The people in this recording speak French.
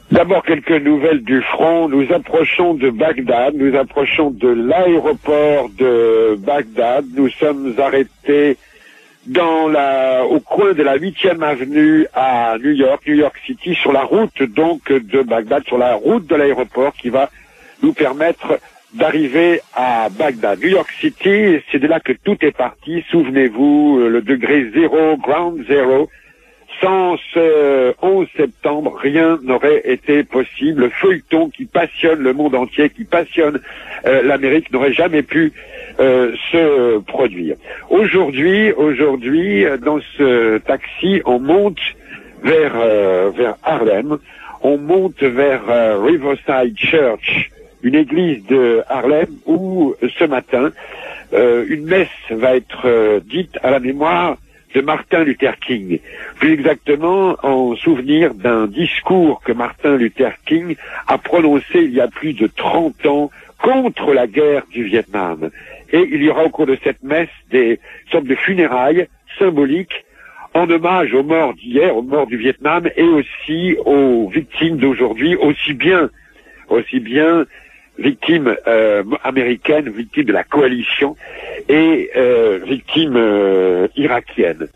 D'abord, quelques nouvelles du front. Nous approchons de Bagdad, nous approchons de l'aéroport de Bagdad. Nous sommes arrêtés au coin de la 8e avenue à New York City, sur la route donc de Bagdad, sur la route de l'aéroport qui va nous permettre d'arriver à Bagdad. New York City, c'est de là que tout est parti. Souvenez-vous, le degré zéro, ground zero. Sans ce 11 septembre, rien n'aurait été possible. Le feuilleton qui passionne le monde entier, qui passionne l'Amérique, n'aurait jamais pu se produire. Aujourd'hui, dans ce taxi, on monte vers Harlem, on monte vers Riverside Church, une église de Harlem où ce matin, une messe va être dite à la mémoire de Martin Luther King, plus exactement en souvenir d'un discours que Martin Luther King a prononcé il y a plus de 30 ans contre la guerre du Vietnam. Et il y aura au cours de cette messe des sortes de funérailles symboliques en hommage aux morts d'hier, aux morts du Vietnam et aussi aux victimes d'aujourd'hui, aussi bien victimes américaines, victimes de la coalition et victimes irakiennes.